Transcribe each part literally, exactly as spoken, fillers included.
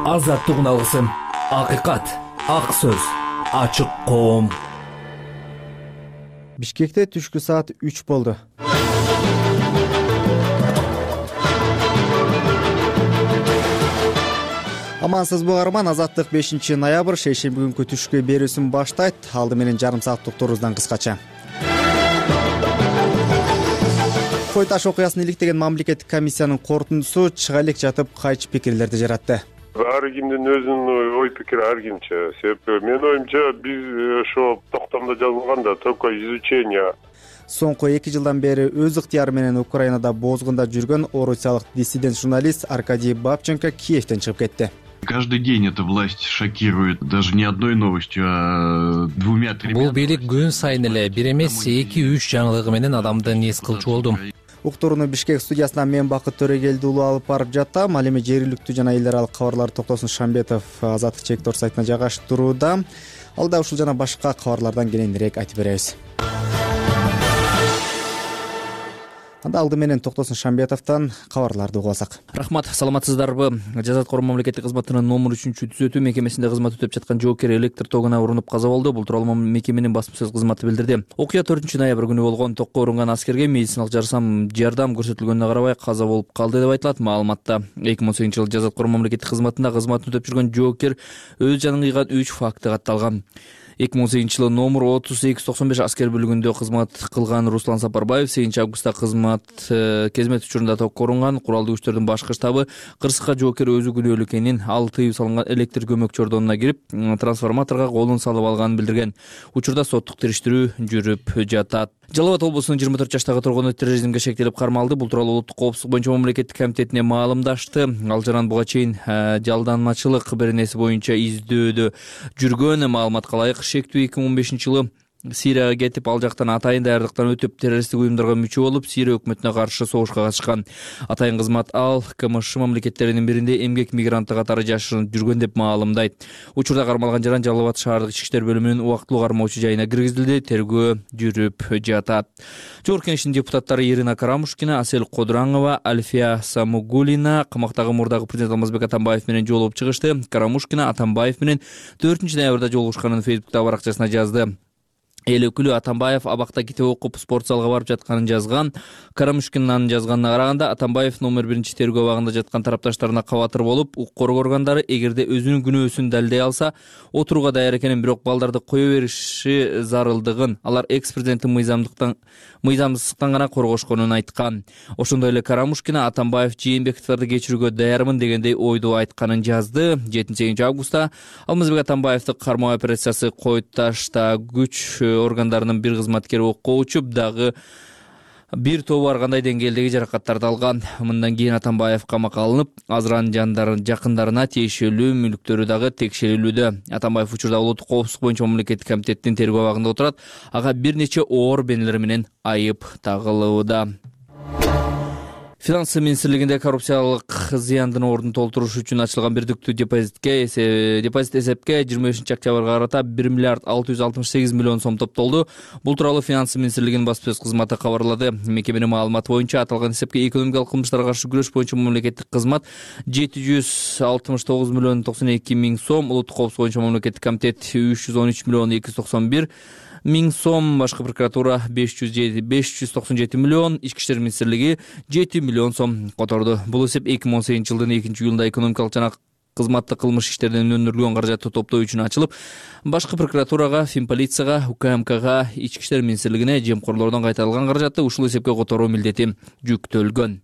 Азаттык алгысым, акыйкат, ак сөз, ачык коом. Бишкекте түшкү саат үч болду. Амансызбы угарман, Азаттык бешинчи ноябрь шейшемби күнкү түшкү берүүсүн баштайт. Алды менен жарым сааттык турубуздан кыскача. Кой таш окуясын иликтеген мамлекеттик комиссиянын корутундусу чыга элек жатып кайчы пикирлерди жаратты. Ар кимдин өзүнүн ой пикири ар кимче. Себеби менин оюмча биз ошо токтомдо жазылган да только изучение. Соңку эки жылдан бери өз ыктыяры менен Украинада боозгунда жүргөн орусиялык диссидент журналист Аркадий Бабченко Киевден чыгып кетти. Каждый день эта власть шокирует даже не одной новостью, а двумя-тремя. Бул бийлик күн сайын эле бир эмес эки үч жаңылыгы менен адамды нес кылчу болдум. Уктурууну Бишкек студиясынан мен Бакыт Төрөгелди уулу алып барып жатам. Ал эми жергиликтүү жана эл аралык кабарларды Токтосун Шамбетов Азаттык чектор сайтына жайгаштырууда. Алда ушул жана башка кабарлардан кененирээк айтып беребиз. Анда алды менен Токтосун Шамбетовдон кабарларды угуп алсак. Рахмат, саламатсыздарбы? Жазат коргоо мамлекеттик кызматынын номер үчүнчү түзөтүү мекемесинде кызмат өтөп жаткан жоокер электр тогуна урунуп каза болду. Бул тууралуу мекеменин басма сөз кызматы билдирди. Окуя төртүнчү ноябрь күнү болгон. Токко урунган аскерге медициналык жардам жардам көрсөтүлгөнүнө карабай каза болуп калды деп айтылат. Маалыматта эки миң он сегизинчи жылы жазат коргоо мамлекеттик кызматында кызматын өтөп жүргөн жоокер өз жанын кыйган үч факты катталган. эки миң он сегизинчи жылы номер отуз эки жүз токсон беш аскер бөлүгүндө кызмат кылган Руслан Сапарбаев сегизинчи августта кызмат кезмет учурунда токко урунган. Куралдуу күчтөрдүн башкы штабы кырсыкка жоокер өзү күнөөлүү экенин, ал тыюу салынган электр көмөк чордонуна кирип, трансформаторго колун салып алганын билдирген. Учурда соттук териштирүү жүрүп жатат. Жалал Абад облусунун жыйырма төрт жаштагы тургуну терроризмге шектелип кармалды. Бул тууралуу улуттук коопсуздук боюнча мамлекеттик комитетине маалымдашты. Ал жаран буга чейин жалданмачылык беренеси боюнча издөөдө жүргөн. Маалыматка ылайык, шектүү эки миң он бешинчи жылы Сирияга кетип, ал жактан атайын даярдыктан өтүп, террористтик уюмдарга мүчө болуп, Сирия өкмөтүнө каршы согушка катышкан. Атайын кызмат ал КМШ мамлекеттеринин биринде эмгек мигранты катары жашырынып жүргөн деп маалымдайт. Учурда кармалган жаран Жалал Абад шаардык ички иштер бөлүмүнүн убактылуу кармоочу жайына киргизилди. Тергөө жүрүп жатат. Жогорку Кеңештин депутаттары Ирина Карамушкина, Асель Кодураңова, Альфия Самугулина камактагы мурдагы президент Алмазбек Атамбаев менен жолугуп чыгышты. Карамушкина Атамбаев менен төртүнчү ноябрда жолугушканын Фейсбуктагы баракчасына жазды. Эл өкүлү Атамбаев абакта китеп окуп спорт залга барып жатканын жазган. Карамушкинанын жазганына караганда, Атамбаев номер биринчи тергөө абагында жаткан тарапташтарына кабатыр болуп, укук коргоо органдары эгерде өзүнүн күнөөсүн далилдей алса, отурууга даяр экенин, бирок балдарды кое бериши зарылдыгын, алар экс-президенттин мыйзамдыктан мыйзамсыздыктан гана коргошконун айткан. Ошондой эле Карамушкина Атамбаев Жээнбековдорду кечирүүгө даярмын дегендей ойду айтканын жазды. жетинчи сегизинчи августта Алмазбек Атамбаевди кармоо операциясы Кой ташта күч органдарынын бир кызматкери окко учуп, дагы бир тобу ар кандай деңгээлдеги жаракаттарды алган. Мындан кийин Атамбаев камакка алынып, азыран жандарын жакындарына тиешелүү мүлктөрү дагы текшерилүүдө. Атамбаев учурда улуттук коопсуздук боюнча мамлекеттик комитеттин тергөө абагында отурат. Ага бир нече оор бенелер менен айып тагылууда. Финансы министрлигинде коррупциялык зыяндын ордун толтуруш үчүн ачылган бирдиктүү депозитке депозит эсепке жыйырма бешинчи октябрга карата бир миллиард алты жүз алтымыш сегиз миллион сом топтолду. Бул тууралуу Финансы министрлигинин басма сөз кызматы кабарлады. Мекеменин маалыматы боюнча аталган эсепке экономикалык кылмыштарга каршы күрөш боюнча мамлекеттик кызмат жети жүз алтымыш тогуз миллион токсон эки миң сом, улуттук коопсуздук боюнча мамлекеттик комитет үч жүз он үч миллион эки жүз токсон бир миң сом, башкы прокуратура беш жүз токсон жети миллион, ички иштер министрлиги жети миллион сом которду. Бул эсеп эки миң он сегизинчи жылдын экинчи июлунда экономикалык жана кызматтык кылмыш иштеринен өндүрүлгөн каражатты топтоо үчүн ачылып, башкы прокуратурага, Финполицияга, УКМКга, ички иштер министрлигине жемкорлордон кайтарылган каражатты ушул эсепке которуу милдети жүктөлгөн.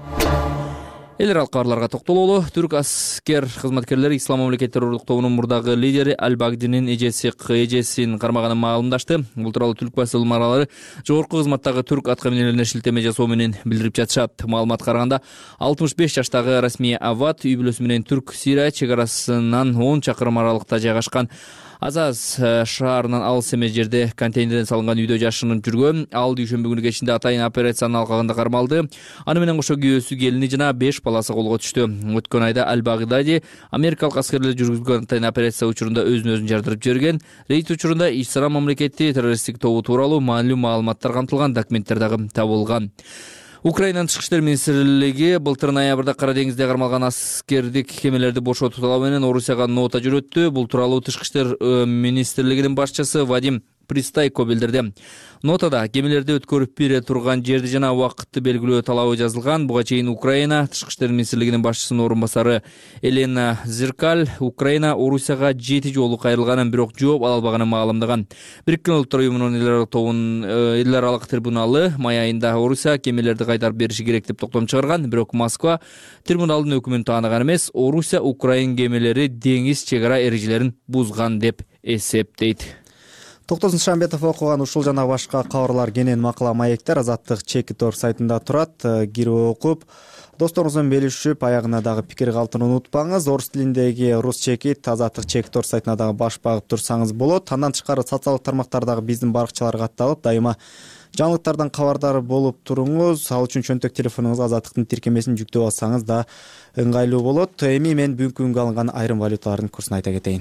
Эл аралык кабарларга токтололу. Түрк аскер кызматкерлери Ислам мамлекет террорлук тобунун мурдагы лидери Аль-Багдинин эжеси эжесин кармаганын маалымдашты. Бул тууралуу Түрк басылмалары жогорку кызматтагы түрк аткаминерлерине шилтеме жасоо менен билдирип жатышат. Маалыматка караганда, алтымыш беш жаштагы Расмия Ават үй бүлөсү менен Түрк-Сирия чек арасынан он чакырым аралыкта жайгашкан Азаз шаарынан алыс эмес жерде контейнерден салынган үйдө жашынып жүргөн. Ал дүйшөмбү күнү кечинде атайын операциянын алкагында кармалды. Аны менен кошо күйөөсү, келини жана беш баласы колго түштү. Өткөн айда Аль-Багдади америкалык аскерлер жүргүзгөн атайын операция учурунда өзүн өзүн жардырып жиберген. Рейд учурунда Ислам мамлекети террористтик тобу тууралуу маанилүү маалыматтар камтылган документтер дагы табылган. Украинанын тышкы иштер министрлиги былтыр ноябрда Кара деңизде кармалган аскердик кемелерди бошотуу талабы менен Орусияга нота жөнөттү. Бул тууралуу тышкы иштер министрлигинин башчысы Вадим Пристайко билдирди. Нотада кемелерди өткөрүп бере турган жерди жана убакытты белгилөө талабы жазылган. Буга чейин Украина тышкы иштер министрлигинин башчысынын орун басары Елена Зеркаль Украина Орусияга жети жолу кайрылганын, бирок жооп ала албаганын маалымдаган. Бириккен Улуттар уюмунун эл аралык тобунун эл аралык трибуналы май айында Орусия кемелерди кайтарып бериши керек деп токтом чыгарган, бирок Москва трибуналдын өкүмүн таанаган эмес. Орусия Украин кемелери деңиз чек ара эрежелерин бузган деп эсептейт. Токтосун Шамбетов окуган ушул жана башка кабарлар кенен макала маектер Азаттык Чекитор сайтында турат. Кирип окуп, досторуңуз менен белишип, аягына дагы пикир калтырууну унутпаңыз. Орус тилиндеги Рус Чекит Азаттык Чекитор сайтына дагы баш багып турсаңыз болот. Андан тышкары социалдык тармактардагы биздин баракчаларга катталып, дайыма жаңылыктардан кабардар болуп туруңуз. Ал үчүн чөнтөк телефонуңузга Азаттыктын тиркемесин жүктөп алсаңыз да ыңгайлуу болот. Эми мен бүгүнкү күнгө алынган айрым валюталардын курсун айта кетейин.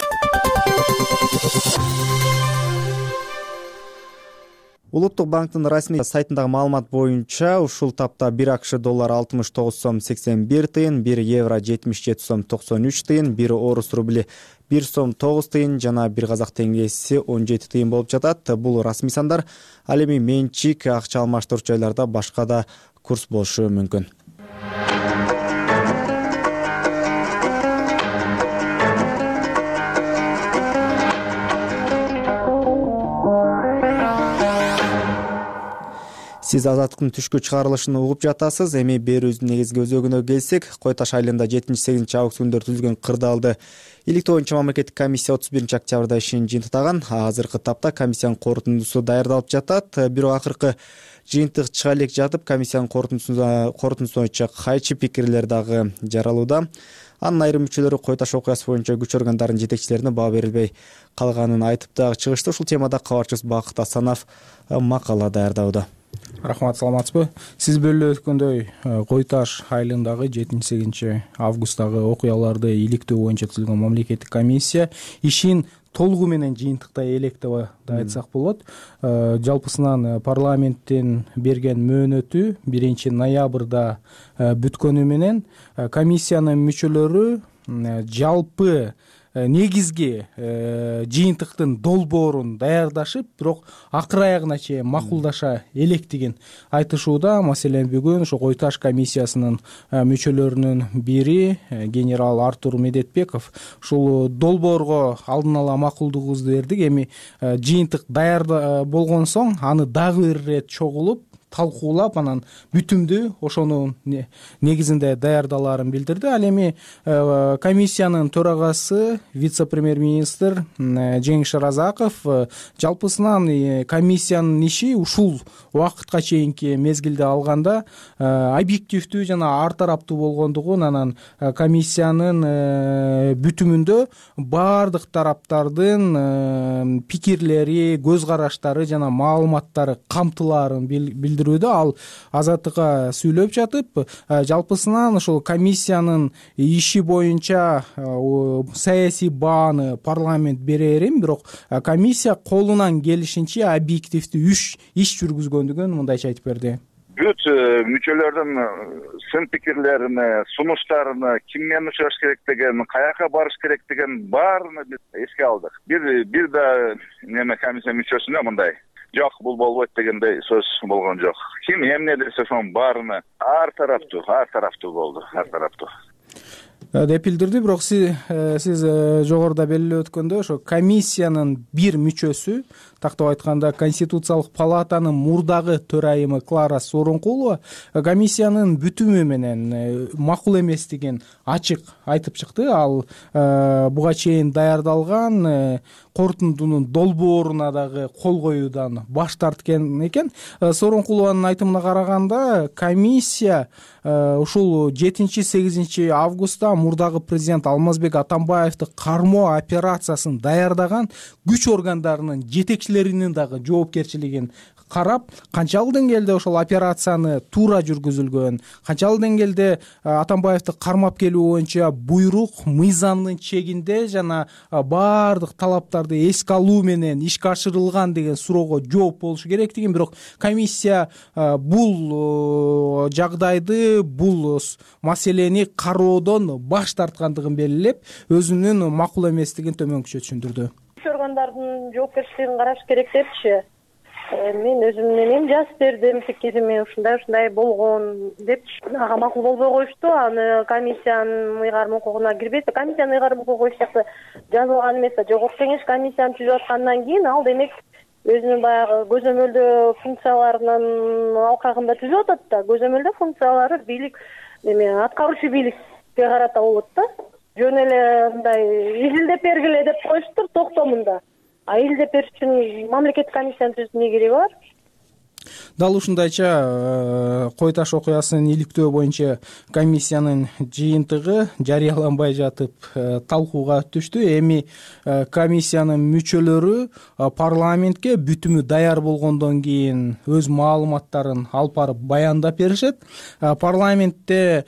Улуттук банктын расмий сайтындагы маалымат боюнча ушул тапта бир АКШ доллары алтымыш тогуз сом сексен бир тыйын, бир евро жетимиш жети сом токсон үч тыйын, бир орус рубли бир сом тогуз тыйын жана бир казак теңгеси он жети тыйын болуп жатат. Бул расмий сандар. Ал эми менчик акча алмаштыруу жайларда башка да курс болушу мүмкүн. Сиз Азаттыктын түшкү чыгарылышын угуп жатасыз. Эми берүүбүздүн негизги өзөгүнө келсек, Кой Таш айылында жетинчи сегизинчи август күндөрү түзүлгөн кырдаалды иликтөө боюнча мамлекеттик комиссия отуз биринчи октябрда ишин жыйынтыктаган. Азыркы тапта комиссиянын корутундусу даярдалып жатат. Бирок акыркы жыйынтык чыга элек жатып, комиссиянын корутундусу боюнча кайчы пикирлер дагы жаралууда. Анын айрым мүчөлөрү Кой Таш окуясы боюнча күч органдарынын жетекчилерине баа берилбей калганын айтып дагы чыгышты. Ушул темада кабарчыбыз Бакыт Асанов макала даярдауда. Рахмат, саламатсызбы? Сиз белип өткөндөй Кой Таш айылындагы жетинчи сегизинчи августтагы окуяларды иликтөө боюнча түзүлгөн мамлекеттик комиссия ишин толугу менен жыйынтыктай элек деп айтсак болот. Жалпысынан парламенттен берген мөөнөтү биринчи ноябрда бүткөнү менен комиссиянын мүчөлөрү жалпы негизги жыйынтыктын долбоорун даярдашып, бирок акыр аягына чейин макулдаша электигин айтышууда. Маселен, бүгүн ошо Кой Таш комиссиясынын мүчөлөрүнүн бири генерал Артур Медетбеков ушул долбоорго алдын ала макулдугубузду бердик. Эми жыйынтык даяр болгон соң аны дагы бир ирет чогулуп талкуулап, анан бүтүмдүү ошонун негизинде даярдалаарын билдирди. Ал эми комиссиянын төрагасы вице-премьер-министр Жеңиш Шаразаков жалпысынан комиссиянын иши ушул убакытка чейинки мезгилде алганда объективдүү жана ар тараптуу болгондугун, анан комиссиянын бүтүмүндө баардык тараптардын пикирлери, көз караштары жана маалыматтары камтылаарын билдирди. Ал Азаттыкка сүйлөп жатып, жалпысынан ошол комиссиянын иши боюнча саясий бааны парламент берерин, бирок комиссия колунан келишинче объективдүү иш жүргүзгөндүгүн мындайча айтып берди. Бүт мүчөлөрдүн сын пикирлерине, сунуштарына, ким менен учураш керек деген, каяка барыш керек деген баарына биз эске алдык. Бир бир да неме комиссия мүчөсүнө мындай жок, бул болбойт дегендей сөз болгон жок. Ким эмне десе ошонун баарына ар тараптуу, ар тараптуу болду, ар тараптуу деп билдирди. Бирок сиз сиз жогоруда белгилеп өткөндөй, ошо комиссиянын бир мүчөсү, тактап айтканда Конституциялык палатанын мурдагы төрайымы Клара Сооронкулова комиссиянын бүтүмү менен макул эместигин ачык айтып чыкты. Ал буга чейин даярдалган корутундунун долбооруна дагы кол коюудан баш тарткен экен. Сооронкулованын айтымына караганда, комиссия ушул жетинчи сегизинчи августта мурдагы президент Алмазбек Атамбаевди кармоо операциясын даярдаган күч органдарынын жетекчилеринин дагы жоопкерчилигин карап канчалык деңгээлде ошол операцияны туура жүргүзүлгөн, канчалык деңгээлде Атамбаевди кармап келүү боюнча буйрук мыйзамдын чегинде жана баардык талаптарды эске алуу менен ишке ашырылган деген суроого жооп болушу керектигин, бирок комиссия бул жагдайды, бул маселени кароодон баш тарткандыгын белгилеп, өзүнүн макул эместигин төмөнкүчө түшүндүрдү. Органдардын жоопкерчилигин караш керек депчи, мен өзүмдүн эми жазып бердим пикирими, ушундай ушундай болгон деп, ага макул болбой коюшту. Аны комиссиянын ыйгарым укугуна кирбейт. Комиссиянын ыйгарым укугу эч жакта жазылган эмес. Жогорку кеңеш комиссияны түзүп аткандан кийин ал демек өзүнүн баягы көзөмөлдөө функцияларынын алкагында түзүп атат да. Көзөмөлдөө функциялары бийлик эме аткаруучу бийликке карата болот да. Жөн эле мындай изилдеп бергиле деп коюштур токтомунда. А изилдеп бериш үчүн мамлекеттик комиссияны түзүп эмне кереги бар? Дал ушундайча Кой Таш окуясын иликтөө боюнча комиссиянын жыйынтыгы жарыяланбай жатып талкууга түштү. Эми комиссиянын мүчөлөрү парламентке бүтүмү даяр болгондон кийин өз маалыматтарын алып барып баяндап беришет. Парламентте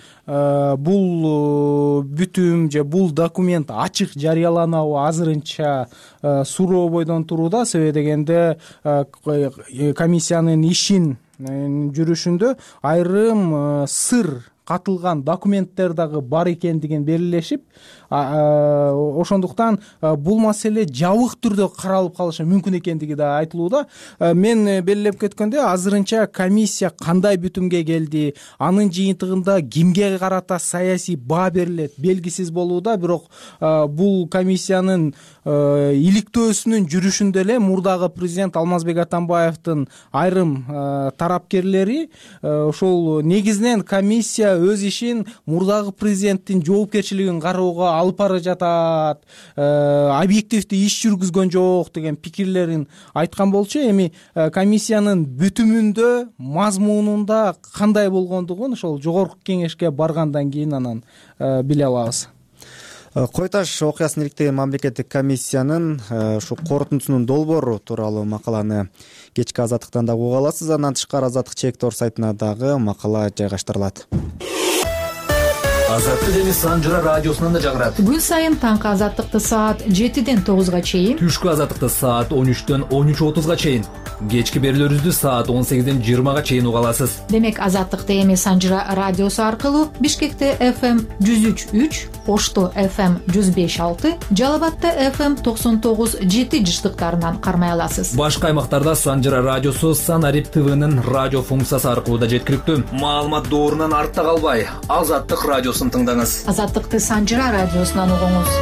бул бүтүм же бул документ ачык жарыяланабы азырынча суроо бойдон турууда. Себеби дегенде комиссиянын ишин жүрүшүндө айрым сыр катылган документтер дагы бар экендигин белгилешип, ошондуктан бул маселе жабык түрдө каралып калышы мүмкүн экендиги да айтылууда. Мен белгилеп кеткенде азырынча комиссия кандай бүтүмгө келди, анын жыйынтыгында кимге карата саясий баа берилет белгисиз болууда. Бирок бул комиссиянын иликтөөсүнүн жүрүшүндө эле мурдагы президент Алмазбек Атамбаевдин айрым тарапкерлери ошол негизинен комиссия өз ишин мурдагы президенттин жоопкерчилигин кароого алып бара жатат, объективдүү иш жүргүзгөн жок деген пикирлерин айткан болчу. Эми комиссиянын бүтүмүндө, мазмунунда кандай болгондугун ошол жогорку кеңешке баргандан кийин анан биле алабыз. Кой Таш окуясын иликтеген мамлекеттик комиссиянын ушу корутундусунун долбоору тууралуу макаланы кечки Азаттыктан да уга аласыз. Андан тышкары Азаттык чек-тор сайтына дагы макала жайгаштырылат. Азаттык эми Санжыра радиосунан да жагырат. Күн сайын таңкы Азаттыкты саат жетиден тогузга чейин, түшкү Азаттыкты саат он үчтөн он үч отузга чейин, кечки берүүлөрүбүздү саат он сегизден жыйырмага чейин уга аласыз. Демек Азаттыкты эми Санжыра радиосу аркылуу Бишкекте эф эм жүз үч үч, Ошто эф эм жүз беш алты, Жалал Абадта эф эм токсон тогуз жети жыштыктарынан кармай аласыз. Башка аймактарда Санжыра радиосу Санарип ТВнын радио функциясы аркылуу да жеткиликтүү. Маалымат доорунан артта калбай, Азаттык радиосун тыңдаңыз. Азаттыкты Санжыра радиосунан угуңуз.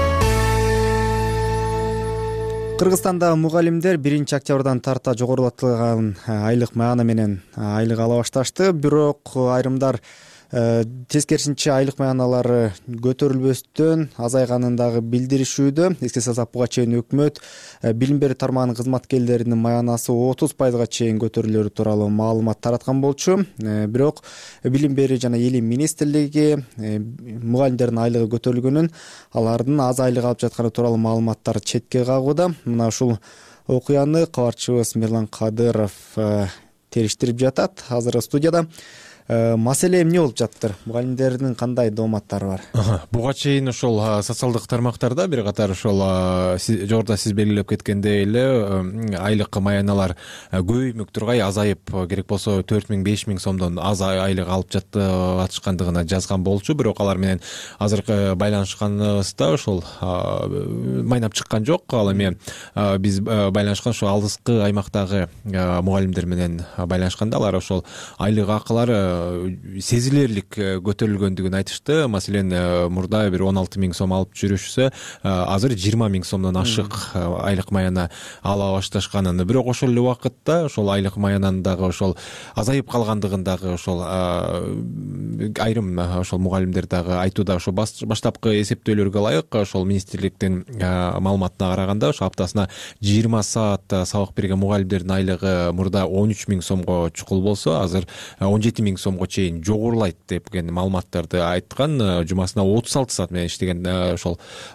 Кыргызстанда мугалимдер биринчи октябрдан тарта жогорулатылган айлык маана менен айлык ала башташты. Бирок айрымдар тескерисинче айлык маяналары көтөрүлбөстөн азайганын дагы билдиришүүдө. Эске салсак, буга чейин өкмөт билим берүү тармагынын кызматкерлеринин маянасы отуз пайызга чейин көтөрүлөрү тууралуу маалымат тараткан болчу. Бирок билим берүү жана илим министрлиги мугалимдердин айлыгы көтөрүлгөнүн, алардын аз айлык алып жатканы тууралуу маалыматтарды четке кагууда. Мына ушул окуяны кабарчыбыз Мирлан Кадыров териштирип жатат. Азыр студияда. Маселе эмне болуп жаттыр? Мугалимдердин кандай дооматтары бар? Буга чейин ошол социалдык тармактарда бир катар ошол жогоруда сиз белгилеп кеткендей эле айлык маяналар көбөймөк тургай азайып, керек болсо төрт миң беш миң сомдон аз айлык алып жатышкандыгына жазган болчу. Бирок алар менен азыркы байланышканыбызда ошол майнап чыккан жок. Ал эми биз байланышкан ошол алыскы аймактагы мугалимдер менен байланышканда алар ошол айлык акылары сезилерлик көтөрүлгөндүгүн айтышты. Маселен, мурда бир он алты миң сом алып жүрүшсө, азыр жыйырма миң сомдон ашык айлык маяна ала башташканын. Бирок ошол эле убакытта ошол айлык маянанын дагы ошол азайып калгандыгын дагы ошол айрым ошол мугалимдер дагы айтууда. Ошол баштапкы эсептөөлөргө ылайык ошол министрликтин маалыматына караганда ошо аптасына жыйырма саат сабак берген мугалимдердин айлыгы мурда он үч миң сомго чукул болсо, азыр он жети миң сом сомго чейин жогорулайт деген маалыматтарды айткан. Жумасына отуз алты саат менен иштеген ошол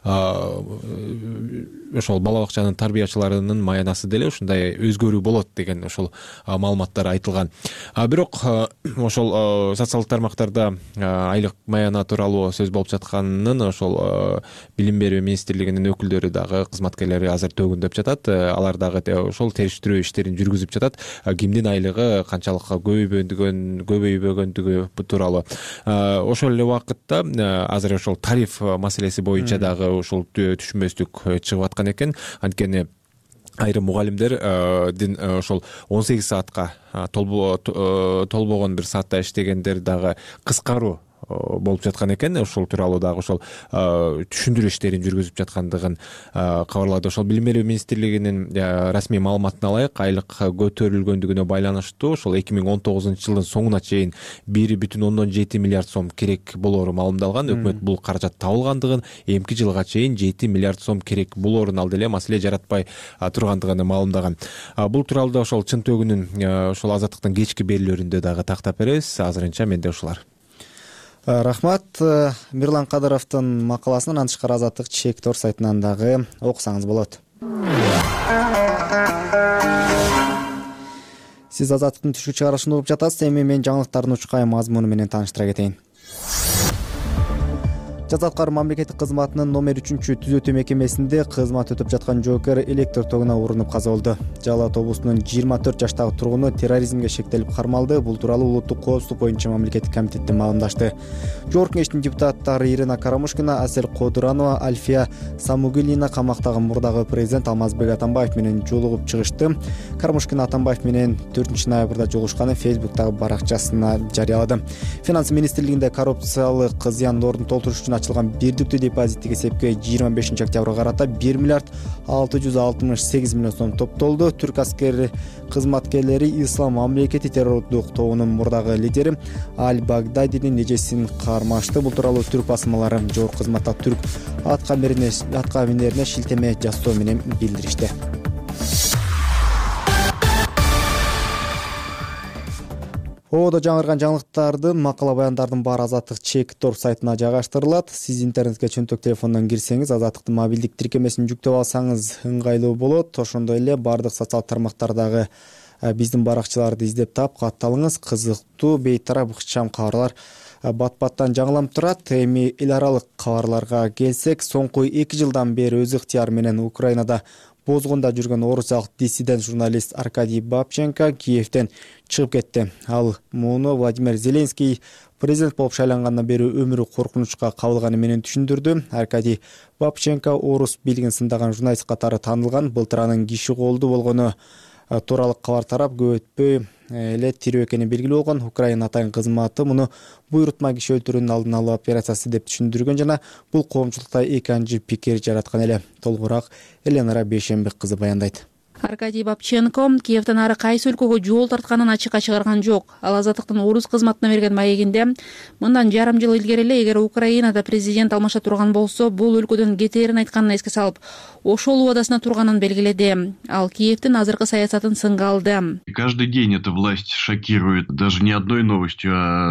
ошол бала бакчанын тарбиячыларынын маянасы деле ушундай өзгөрүү болот деген ошол маалыматтар айтылган. Бирок ошол социалдык тармактарда айлык маяна тууралуу сөз болуп жатканын ошол билим берүү министрлигинин өкүлдөрү дагы кызматкерлери азыр төгүндөп жатат. Алар дагы ошол териштирүү иштерин жүргүзүп жатат. Кимдин айлыгы канчалык көбөйбөгөн көбөйбөгөндүгү тууралуу. Ошол эле убакытта азыр ошол тариф маселеси боюнча дагы ошол түшүнбөстүк чыгып аткан экен. Анткени айрым мугалимдердин ошол он сегиз саатка толбогон бир саатта иштегендер дагы кыскаруу болуп жаткан экен. Ошол тууралуу дагы ошол түшүндүрүү иштерин жүргүзүп жаткандыгын кабарлады. Ошол билим берүү министрлигинин расмий маалыматына ылайык, айлык көтөрүлгөндүгүнө байланыштуу ошол эки миң он тогузунчу жылдын соңуна чейин бир бүтүн ондон жети миллиард сом керек болоору маалымдалган. Өкмөт бул каражат табылгандыгын, эмки жылга чейин жети миллиард сом керек болоорун ал деле маселе жаратпай тургандыгын маалымдаган. Бул тууралуу да ошол чын төгүнүн ошол азаттыктын кечки берүүлөрүндө дагы тактап беребиз. Азырынча менде ушулар. Рахмат. Мирлан Кадыровдун макаласын андан тышкары Азаттык Чектор сайтынан дагы окусаңыз болот. Сиз Азаттыктын түшкү чыгарылышын угуп жатасыз. Эми мен жаңылыктардын учкай мазмуну менен тааныштыра кетейин. Жаза аткаруу мамлекеттик кызматынын номер үчүнчү түзөтүү мекемесинде кызмат өтөп жаткан жоокер электр тогуна урунуп каза болду. Жалал Абад облусунун жыйырма төрт жаштагы тургуну терроризмге шектелип кармалды. Бул тууралуу улуттук коопсуздук боюнча мамлекеттик комитетте маалымдашты. Жогорку кеңештин депутаттары Ирина Карамушкина, Асель Кодуранова, Альфия Самугилина камактагы мурдагы президент Алмазбек Атамбаев менен жолугуп чыгышты. Карамушкина Атамбаев менен төртүнчү ноябрда жолугушканын Фейсбуктагы баракчасына жарыялады. Финанс министрлигинде коррупциялык зыяндардын толтуруш үчүн ачылган бирдиктүү депозиттик эсепке жыйырма бешинчи октябрга карата бир миллиард алты жүз алтымыш сегиз миллион сом топтолду. Түрк аскери кызматкерлери Ислам мамлекети террордук тобунун мурдагы лидери Аль-Багдадинин эжесин кармашты. Бул тууралуу түрк басмалары жогорку кызматта түрк атка минерине шилтеме жасоо менен билдиришти. Оодо жаңырган жаңылыктардын макала баяндардын баары Азаттык Чектор сайтына жайгаштырылат. Сиз интернетке чөнтөк телефондон кирсеңиз, Азаттыктын мобилдик тиркемесин жүктөп алсаңыз ыңгайлуу болот. Ошондой эле баардык социалдык тармактардагы биздин баракчаларды издеп таап, катталыңыз. Кызыктуу, бейтарап, ыкчам кабарлар бат-баттан жаңыланып турат. Эми эл аралык кабарларга келсек, соңку эки жылдан бери өз ыктыяры менен Украинада бозгунда жүргөн орусиялык диссидент журналист Аркадий Бабченко Киевден чыгып кетти. Ал муну Владимир Зеленский президент болуп шайлангандан бери өмүрү коркунучка кабылганы менен түшүндүрдү. Аркадий Бабченко орус бийлигин сындаган журналист катары таанылган. Былтыр анын киши колду болгону тууралуу кабар тарап, көп өтпөй эле тирүү экени белгилүү болгон. Украина атайын кызматы муну буйрутма киши өлтүрүүнүн алдын алуу операциясы деп түшүндүргөн жана бул коомчулукта эки анчы пикир жараткан эле. Толугураак Эленара Бейшембек кызы баяндайт. Аркадий Бабченко Киевден ары кайсы өлкөгө жол тартканын ачыкка чыгарган жок. Ал Азаттыктын орус кызматына берген маегинде мындан жарым жыл илгери эле эгер Украинада президент алмаша турган болсо, бул өлкөдөн кетээрин айтканын эске салып, ошол убадасына турганын белгиледи. Ал Киевдин азыркы саясатын сынга алды. Каждый день эта власть шокирует, даже не одной новостью,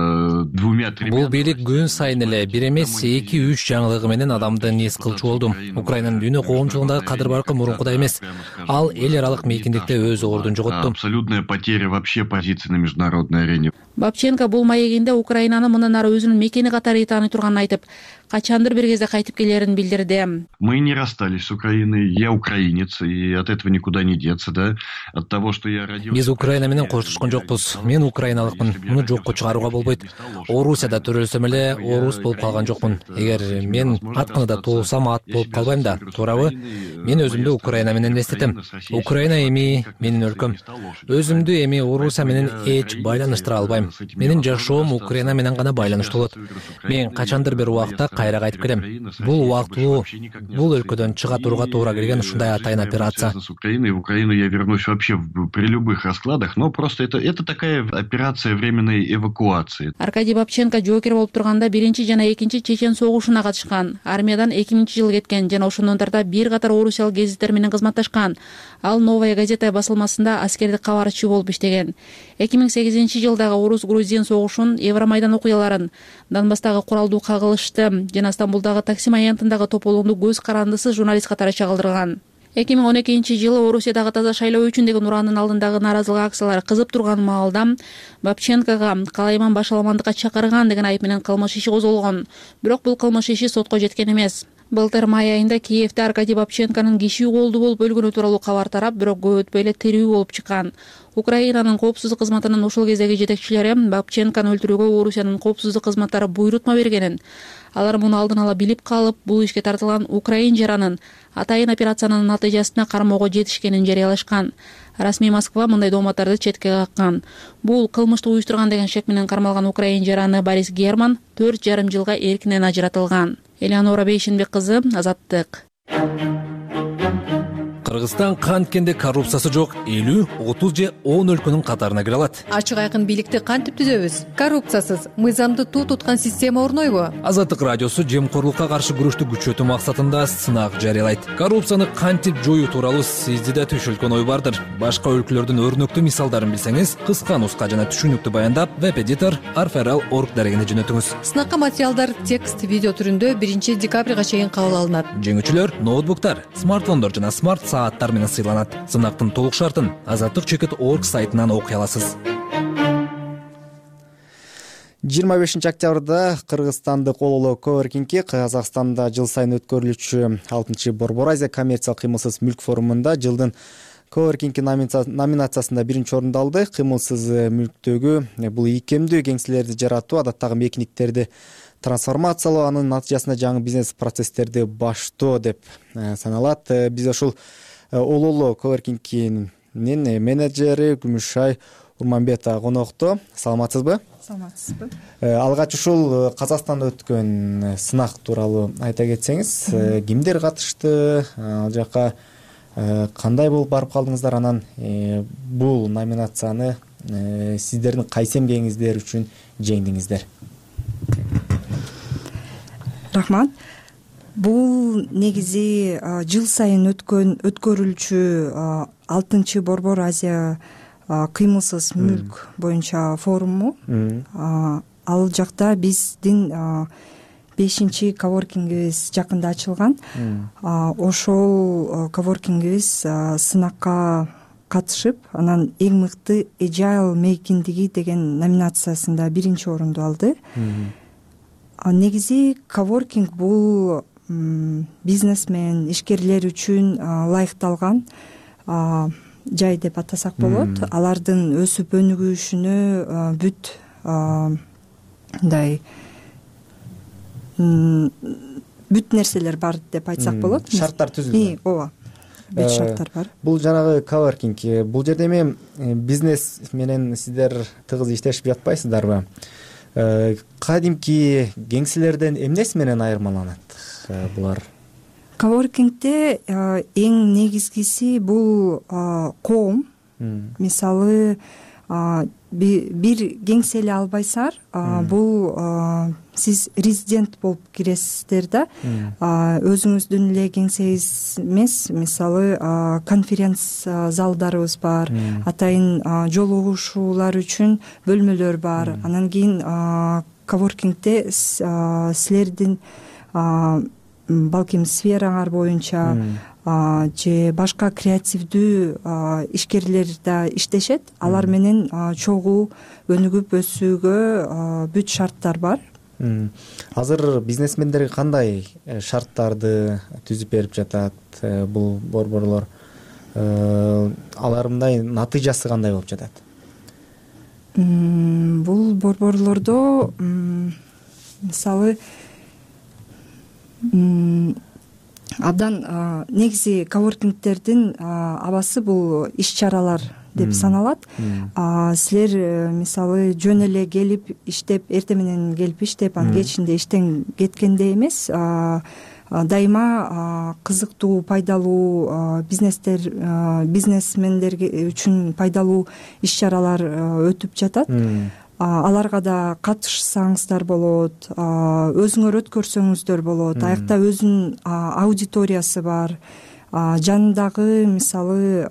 а двумя-тремя. Бул бийлик күн сайын эле бир эмес эки үч жаңылыгы менен адамды эс кылчу болду. Украинанын дүйнө коомчулугундагы кадыр баркы мурункудай эмес. Ал эл аралык мейкиндикте өз ордун жоготту. Абсолютная потеря вообще позиции на международной арене. Бабченко бул маегинде Украинаны мындан ары өзүнүн мекени катары тааный турганын айтып, качандыр бир кезде кайтып келерин билдирди. Мы не расстались с Украиной. Я украинец, и от этого никуда не деться, да? От того, что я родился. Биз Украина менен коштошкон жокпуз. Мен украиналыкмын. Муну жокко чыгарууга болбойт. Орусияда төрөлсөм эле орус болуп калган жокмун. Эгер мен атканында туулсам ат болуп калбайм да. Туурабы? Мен өзүмдү Украина менен эстетем. Украина эми менин өлкөм. Өзүмдү эми Орусия менен эч байланыштыра албайм. Менин жашоом Украина менен гана байланыштуу болот. Мен качандыр бир убакта кайра кайтып келем. Бул убактылуу, бул өлкөдөн чыга турууга туура келген ушундай атайын операция. С Украины в Украину я вернусь вообще при любых раскладах, но просто это это такая операция временной эвакуации. Аркадий Бабченко жоокер болуп турганда биринчи жана экинчи Чечен согушуна катышкан. Армиядан эки миңинчи жылы кеткен жана ошондон тарта бир катар орусиялык гезиттер менен кызматташкан. Ал Новая газета басылмасында аскердик кабарчы болуп иштеген. эки миң сегизинчи жылдагы орус-грузин согушун, Евромайдан окуяларын, Донбасстагы куралдуу кагылышты жана Стамбулдагы Таксим аянтындагы тополууну көз карандысыз журналист катары чагылдырган. эки миң он экинчи жылы Орусиядагы таза шайлоо үчүн деген ураандын алдындагы нааразылык акциялары кызып турган маалда Бабченкого калайман башаламандыкка чакырган деген айып менен кылмыш иши козголгон. Бирок бул кылмыш иши сотко жеткен эмес. Былтыр май айында Киевде Аркадий Бабченконун киши колду болуп өлгөнү тууралуу кабар тарап, бирок көп өтпөй эле тирүү болуп чыккан. Украинанын коопсуздук кызматынын ушул кездеги жетекчилери Бабченкону өлтүрүүгө Орусиянын коопсуздук кызматтары буйрутма бергенин, алар муну алдын ала билип калып, бул ишке тартылган украин жаранын атайын операциянын натыйжасында кармоого жетишкенин жарыялашкан. Расмий Москва мындай дооматтарды четке каккан. Бул кылмышты уюштурган деген шек менен кармалган украин жараны Борис Герман төрт жарым жылга эркинен ажыратылган. Элеонора Бейшенбек кызы, Азаттык. Кыргызстан канткенде коррупциясы жок элүү, отуз же он өлкөнүн катарына кире алат. Ачык айкын бийликти кантип түзөбүз? Коррупциясыз, мыйзамды туу туткан система орнойбу? Азаттык радиосу жемкорлукка каршы күрөштү күчөтүү максатында сынак жарыялайт. Коррупцияны кантип жоюу тууралуу сизде да түшүлгөн ой бардыр. Башка өлкөлөрдүн өрнөктүү мисалдарын билсеңиз, кыска нуска жана түшүнүктүү баяндап веб-эдитор арферал точка орг дарегине жөнөтүңүз. Сынакка материалдар текст, видео түрүндө биринчи декабрга чейин кабыл алынат. Жеңүүчүлөр ноутбуктар, смартфондор жана смарт сааттар менен сыйланат. Сынактын толук шартын азаттык чекит точка орг сайтынан окуй аласыз. жыйырма бешинчи октябрда кыргызстандык Ололо коворкинги Казакстанда жыл сайын өткөрүлүүчү алтынчы Борбор Азия коммерциялык кыймылсыз мүлк форумунда жылдын коворкинги номинациясында биринчи орунду алды. Кыймылсыз мүлктөгү бул ийкемдүү кеңселерди жаратуу, адаттагы мейкиндиктерди трансформациялоо, анын натыйжасында жаңы бизнес процесстерди баштоо деп саналат. Биз ушул Ололо коворкингинин менеджери Күмүшай Урманбетова конокто. Саламатсызбы? Саламатсызбы. Алгач ушул Казакстанда өткөн сынак тууралуу айта кетсеңиз, кимдер катышты, ал жака кандай болуп барып калдыңыздар, анан бул номинацияны сиздердин кайсы эмгегиңиздер үчүн жеңдиңиздер? Рахмат. Бул негизи жыл сайын өткөн өткөрүлчү алтынчы Борбор Азия кыймылсыз мүлк боюнча форуму. Ал жакта биздин бешинчи коворкингибиз жакында ачылган. Ошол коворкингибиз сынакка катышып, анан эң мыкты Agile мейкиндиги деген номинациясында биринчи орунду алды. Негизи коворкинг бул бизнесмен, ишкерлер үчүн ылайыкталган жай деп атасак болот. Алардын өсүп өнүгүшүнө бүт мындай бүт нерселер бар деп айтсак болот. Шарттар түзүлгөн. Ооба. Бүт шарттар бар. Бул жанагы коворкинг, бул жерде эми бизнес менен сиздер тыгыз иштешип жатпайсыздарбы? Кадимки кеңселерден эмнеси менен айырмаланат булар? Коворкингде эң негизгиси бул коом. Мисалы, бир кеңсе эле албайсыңар, бул сиз резидент болуп киресиздер да. Өзүңүздүн эле кеңсеңиз эмес, мисалы конференция залдарыбыз бар, атайын жолугушуулар үчүн бөлмөлөр бар. Анан кийин коворкингде силердин балким сфераңар боюнча же башка креативдүү ишкерлер да иштешет. Алар менен чогуу өнүгүп өсүүгө бүт шарттар бар. Азыр бизнесмендерге кандай шарттарды түзүп берип жатат бул борборлор? Алардын натыйжасы кандай болуп жатат? Бул борборлордо мисалы абдан негизи коворкингтердин абасы бул иш чаралар деп саналат. Силер мисалы жөн эле келип иштеп, эртең менен келип иштеп, анан кечинде иштен кеткенде эмес, дайыма кызыктуу, пайдалуу бизнестер, бизнесмендер үчүн пайдалуу иш-чаралар өтүп жатат. Аларга да катышсаңыздар болот, өзүңөр өткөрсөңүздөр болот. Аякта өзүнүн аудиториясы бар. Жанындагы мисалы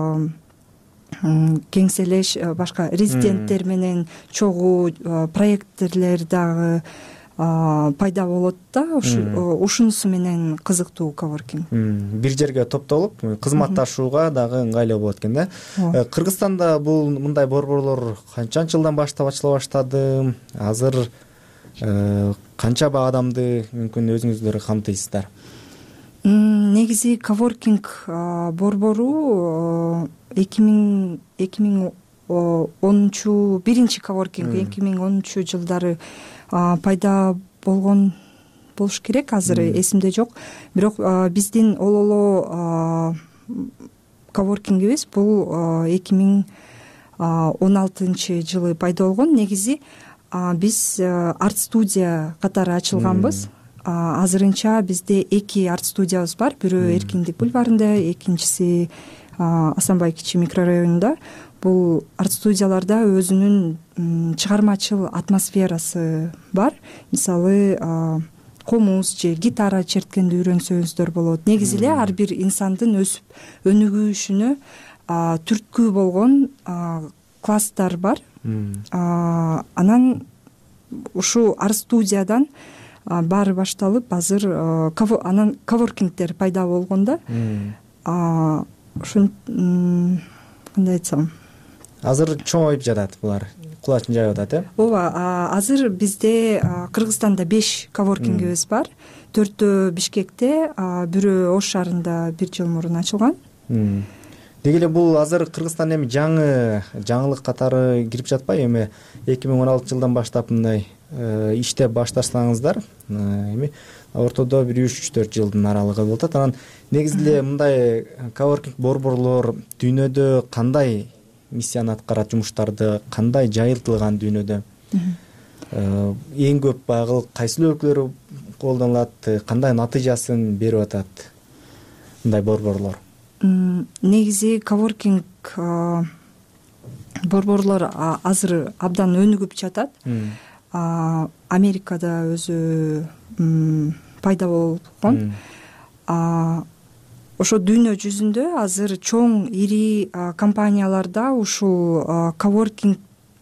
кеңселеш, башка резиденттер менен чогуу проекттерлер дагы пайда болот да. Ушунусу менен кызыктуу коворкинг. Бир жерге топтолуп кызматташууга дагы ыңгайлуу болот экен да. Кыргызстанда бул мындай борборлор канчанчы жылдан баштап ачыла баштады? Азыр канча адамды мүмкүн өзүңүздөр камтыйсыздар? Негизи коворкинг борбору эки миң онунчу биринчи коворкинг эки миң онунчу жылдары пайда болгон болуш керек, азыр эсимде жок. Бирок биздин ололо коворкингибиз бул эки миң он алтынчы жылы пайда болгон. Негизи биз арт студия катары ачылганбыз. Азырынча бизде эки арт студиябыз бар. Бирөө Эркиндик бульварында, экинчиси Асанбай кичи микрорайонунда. Бул арт студияларда өзүнүн чыгармачыл атмосферасы бар. Мисалы комуз же гитара черткенди үйрөнсөңүздөр болот. Негизи эле ар бир инсандын өсүп өнүгүшүнө түрткү болгон класстар бар. Анан ушу арт студиядан баары башталып, азыр анан коворкингдер пайда болгондо, ушун кандай айтсам, азыр чоңоюп жатат булар, кулачын жайып атат, э? Ооба, азыр бизде Кыргызстанда беш коворкингибиз бар. Төртөө Бишкекте, бирөө Ош шаарында бир жыл мурун ачылган. Деги эле бул азыр Кыргызстан эми жаңы жаңылык катары кирип жатпайбы? Эми эки миң он алтынчы жылдан баштап мындай иштеп баштасаңыздар, эми ортодо бир үч төрт жылдын аралыгы болуп атат. Анан негизи эле мындай коворкинг борборлор дүйнөдө кандай миссияны аткарат, жумуштарды кандай жайылтылган дүйнөдө? Эң көп багыл кайсыл өлкөлөр колдонулат, кандай натыйжасын берип атат мындай борборлор? Негизи коворкинг борборлор азыр абдан өнүгүп жатат. Америкада өзү пайда болгон. Ошо дүйнө жүзүндө азыр чоң ири компанияларда ушул коворкинг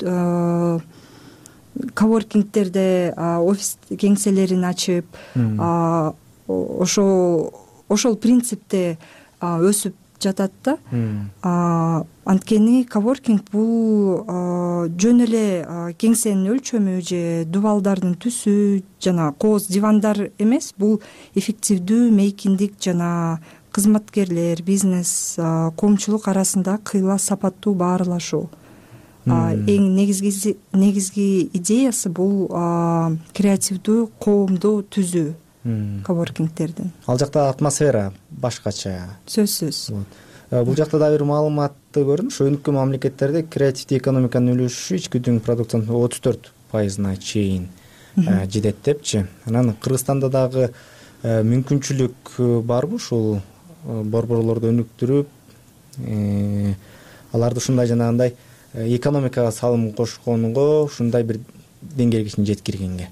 коворкингдерде офис кеңселерин ачып, ошол ошол принципте өсүп жатат да. Анткени коворкинг бул жөн эле кеңсенин өлчөмү же дубалдардын түсү жана кооз дивандар эмес, бул эффективдүү мейкиндик жана кызматкерлер, бизнес, коомчулук арасында кыйла сапаттуу баарлашуу. Эң негизги негизги идеясы бул креативдүү коомду түзүү коворкингдердин. Ал жакта атмосфера башкача. Сөзсүз. Бул жакта да бир маалыматты көрдүм. Ошо өнүккөн мамлекеттерде креативдүү экономиканын үлүшү ички дүң продуктунун отуз төрт пайызына чейин жетет депчи. Анан Кыргызстанда дагы мүмкүнчүлүк барбы ушул борборлорду өнүктүрүп, аларды ушундай жанагындай экономикага салым кошконго, ушундай бир деңгээлге чейин жеткиргенге?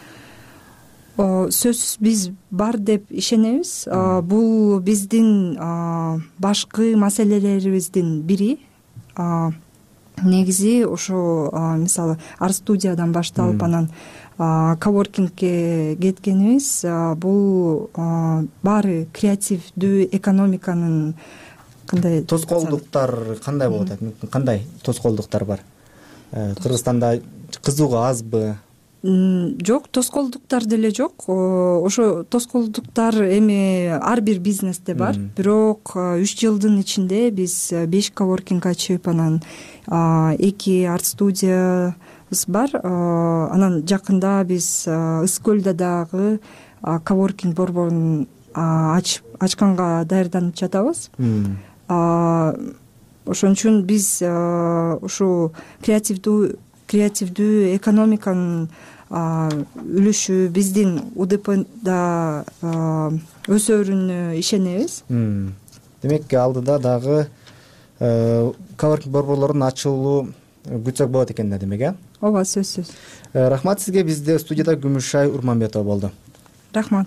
Сөзсүз биз бар деп ишенебиз. Бул биздин башкы маселелерибиздин бири. Негизи ошо мисалы арт студиядан башталып анан коворкингке кеткенибиз, бул баары креативдүү экономиканын кандай тоскоолдуктар кандай болот атат? Кандай тоскоолдуктар бар? Кыргызстанда кызыгуу азбы? Жок, тоскоолдуктар деле жок. Ошо тоскоолдуктар эми ар бир бизнесте бар. Бирок үч жылдын ичинде биз беш коворкинг ачып, анан эки арт студиябыз бар. Анан жакында биз Ысык көлдө дагы коворкинг борборун ачканга даярданып жатабыз. ошон үчүн биз ушул креативдүү креативдүү экономиканын үлүшү биздин удпда өсөрүнө ишенебиз. Демек алдыда дагы коворкинг борборлордун ачылуу күтсөк болот экен да, демек э? Ооба, сөзсүз. Рахмат сизге. Бизде студияда Күмүшай Урманбетова болду. Рахмат.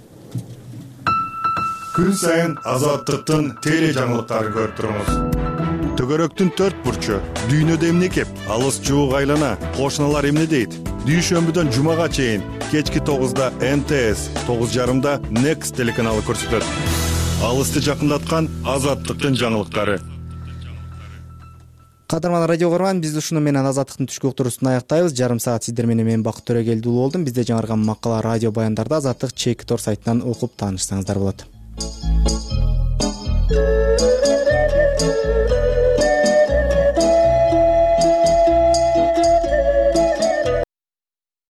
Күн сайын Азаттыктын теле жаңылыктарын көрүп туруңуз. Төгөрөктүн төрт бурчу, дүйнөдө эмне кеп, алыс жуук айлана, кошуналар эмне дейт? Дүйшөмбүдөн жумага чейин кечки тогузда эм тэ эс, тогуз жарымда Next телеканалы көрсөтөт. Алысты жакындаткан Азаттыктын жаңылыктары. Кадырман радио көргөн, биз ушуну менен Азаттыктын түшкү уктуруусун аяктайбыз. Жарым саат сиздер менен мен Бакыт Төрөгелди уулу болдум. Бизде жаңырган макала радио баяндарда Азаттык чек тор сайтынан окуп таанышсаңыздар болот.